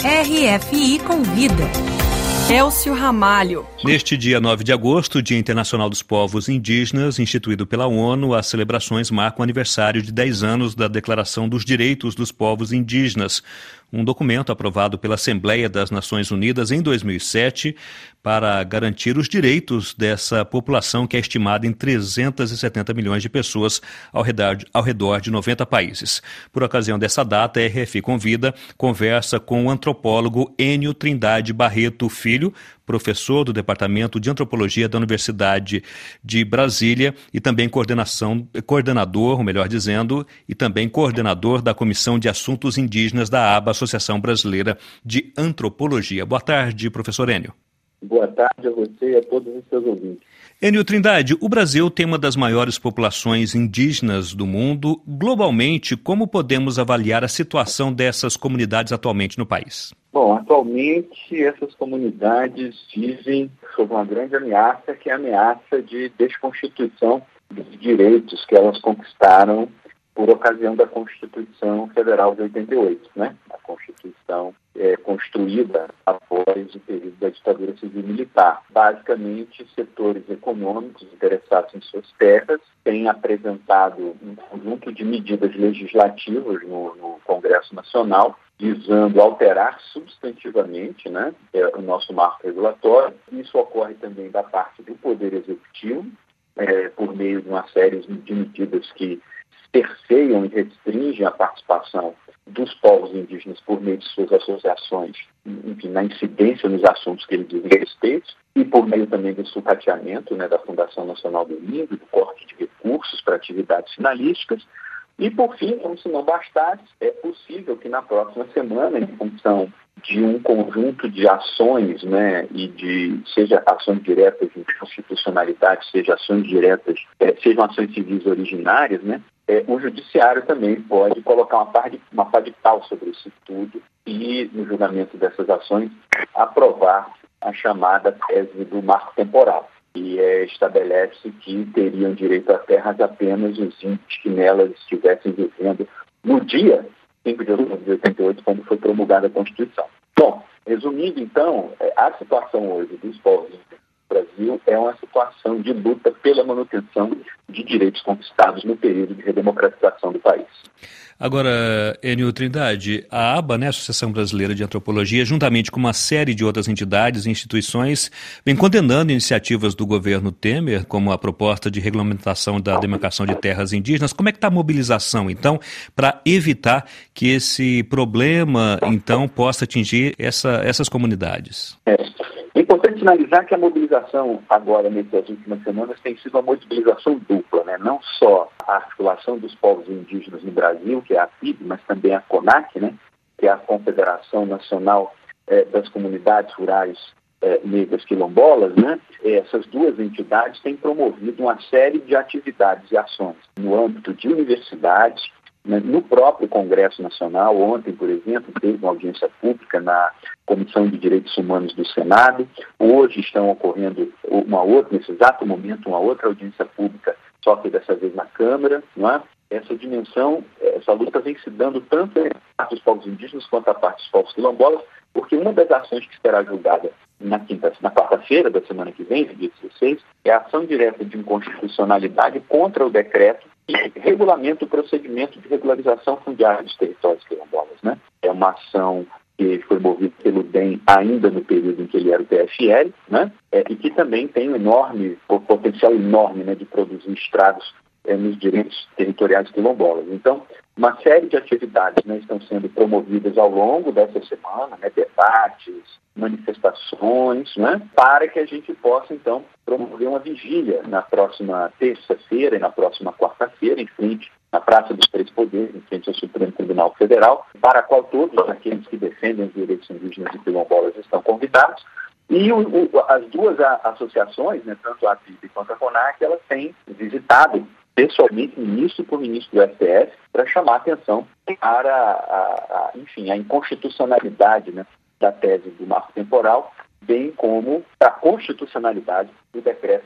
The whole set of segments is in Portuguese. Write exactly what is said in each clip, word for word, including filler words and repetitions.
R F I Convida. Elcio Ramalho. Neste dia nove de agosto, Dia Internacional dos Povos Indígenas, instituído pela ONU, as celebrações marcam o aniversário de dez anos da Declaração dos Direitos dos Povos Indígenas, um documento aprovado pela Assembleia das Nações Unidas em dois mil e sete para garantir os direitos dessa população que é estimada em trezentos e setenta milhões de pessoas ao redor, ao redor de noventa países. Por ocasião dessa data, a R F I Convida conversa com o antropólogo Enio Trindade Barreto Filho, professor do Departamento de Antropologia da Universidade de Brasília e também coordenação, coordenador, ou melhor dizendo, e também coordenador da Comissão de Assuntos Indígenas da A B A, Associação Brasileira de Antropologia. Boa tarde, professor Enio. Boa tarde a você e a todos os seus ouvintes. Enio Trindade, o Brasil tem uma das maiores populações indígenas do mundo. Globalmente, como podemos avaliar a situação dessas comunidades atualmente no país? Bom, atualmente essas comunidades vivem sob uma grande ameaça, que é a ameaça de desconstituição dos direitos que elas conquistaram por ocasião da Constituição Federal de oitenta e oito, né? A Constituição é construída após o período da ditadura civil-militar. Basicamente, setores econômicos interessados em suas terras têm apresentado um conjunto de medidas legislativas no, no Congresso Nacional, visando alterar substantivamente, né, o nosso marco regulatório. Isso ocorre também da parte do Poder Executivo, é, por meio de uma série de medidas que cerceiam e restringem a participação dos povos indígenas por meio de suas associações, enfim, na incidência nos assuntos que eles dizem respeito, e por meio também do sucateamento, né, da Fundação Nacional do Índio, do corte de recursos para atividades finalísticas. E, por fim, como se não bastasse, é possível que na próxima semana, em função de um conjunto de ações, né, e de, seja ações diretas de constitucionalidade, seja ações diretas, é, sejam ações civis originárias, né, é, o judiciário também pode colocar uma pá de, uma pá de cal sobre isso tudo e, no julgamento dessas ações, aprovar a chamada tese do marco temporal. E é, estabelece que teriam direito a terras apenas os índios que nelas estivessem vivendo no dia cinco de outubro de oitenta e oito, quando foi promulgada a Constituição. Bom, resumindo então, a situação hoje dos povos indígenas no Brasil é uma situação de luta pela manutenção de direitos conquistados no período de redemocratização do país. Agora, Enio Trindade, a A B A, né, Associação Brasileira de Antropologia, juntamente com uma série de outras entidades e instituições, vem condenando iniciativas do governo Temer, como a proposta de regulamentação da demarcação de terras indígenas. Como é que está a mobilização, então, para evitar que esse problema, então, possa atingir essa, essas comunidades? É. É importante sinalizar que a mobilização agora, nessas últimas semanas, tem sido uma mobilização dupla, né? Não só a articulação dos povos indígenas no Brasil, que é a F I B, mas também a CONAC, né? Que é a Confederação Nacional eh, das Comunidades Rurais eh, Negras Quilombolas, né? Essas duas entidades têm promovido uma série de atividades e ações no âmbito de universidades, no próprio Congresso Nacional. Ontem, por exemplo, teve uma audiência pública na Comissão de Direitos Humanos do Senado. Hoje estão ocorrendo uma outra, nesse exato momento, uma outra audiência pública, só que dessa vez na Câmara, não é? Essa dimensão, essa luta vem se dando tanto a parte dos povos indígenas quanto a parte dos povos quilombolas, porque uma das ações que será julgada na quinta, na quarta-feira da semana que vem, dia dezesseis, é a ação direta de inconstitucionalidade contra o decreto que regulamenta o procedimento de regularização fundiária dos territórios quilombolas, né? É uma ação que foi movida pelo D E M ainda no período em que ele era o P F L, né? É, e que também tem um enorme, um potencial enorme, né, de produzir estragos é, nos direitos territoriais quilombolas. Então, uma série de atividades, né, estão sendo promovidas ao longo dessa semana, né, debates, manifestações, né, para que a gente possa, então, promover uma vigília na próxima terça-feira e na próxima quarta-feira, em frente na Praça dos Três Poderes, em frente ao Supremo Tribunal Federal, para a qual todos aqueles que defendem os direitos indígenas e quilombolas estão convidados. E o, o, as duas a, associações, né, tanto a F I B quanto a CONAC, elas têm visitado pessoalmente, ministro por ministro do S T F, para chamar a atenção para a, a, enfim, a inconstitucionalidade, né, da tese do marco temporal, bem como a constitucionalidade do decreto que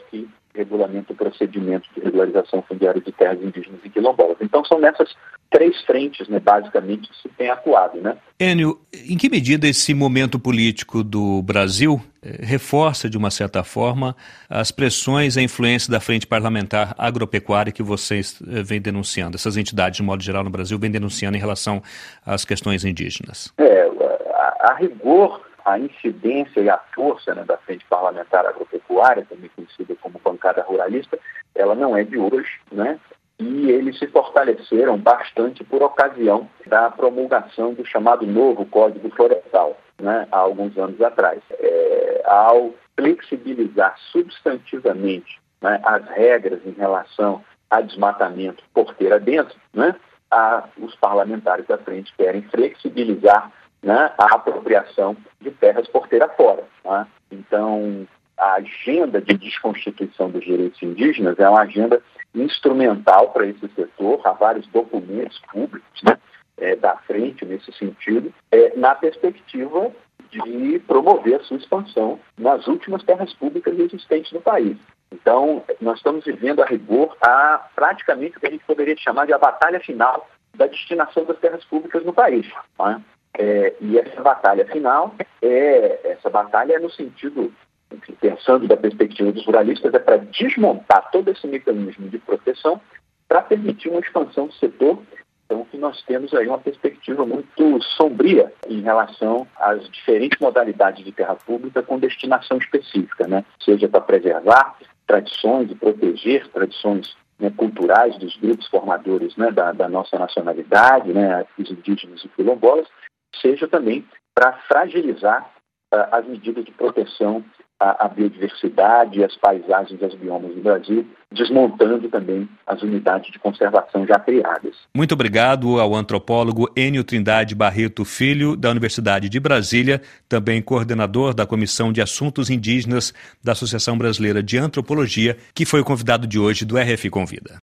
regulamenta o procedimento de regularização fundiária de terras indígenas e quilombolas. Então são nessas três frentes, né, basicamente, que se tem atuado, né? Enio, em que medida esse momento político do Brasil eh, reforça, de uma certa forma, as pressões e a influência da Frente Parlamentar Agropecuária que vocês eh, vêm denunciando, essas entidades, de modo geral, no Brasil, vêm denunciando em relação às questões indígenas? É, a, a rigor, a incidência e a força, né, da Frente Parlamentar Agropecuária, também conhecida como bancada ruralista, ela não é de hoje, né? E eles se fortaleceram bastante por ocasião da promulgação do chamado novo Código Florestal, né, há alguns anos atrás. É, ao flexibilizar substantivamente, né, as regras em relação a desmatamento porteira dentro, né, a, os parlamentares da frente querem flexibilizar, né, a apropriação de terras porteira fora. Né? Então, a agenda de desconstituição dos direitos indígenas é uma agenda instrumental para esse setor. Há vários documentos públicos, né, é, da frente nesse sentido, é, na perspectiva de promover a sua expansão nas últimas terras públicas existentes no país. Então, nós estamos vivendo a rigor a praticamente o que a gente poderia chamar de a batalha final da destinação das terras públicas no país. Né? É, e essa batalha final, é, essa batalha é no sentido, pensando da perspectiva dos ruralistas, é para desmontar todo esse mecanismo de proteção para permitir uma expansão do setor. Então, que nós temos aí uma perspectiva muito sombria em relação às diferentes modalidades de terra pública com destinação específica, né? Seja para preservar tradições e proteger tradições, né, culturais dos grupos formadores, né, da, da nossa nacionalidade, né, os indígenas e quilombolas, seja também para fragilizar uh, as medidas de proteção à, à biodiversidade, às paisagens, aos biomas do Brasil, desmontando também as unidades de conservação já criadas. Muito obrigado ao antropólogo Enio Trindade Barreto Filho, da Universidade de Brasília, também coordenador da Comissão de Assuntos Indígenas da Associação Brasileira de Antropologia, que foi o convidado de hoje do R F Convida.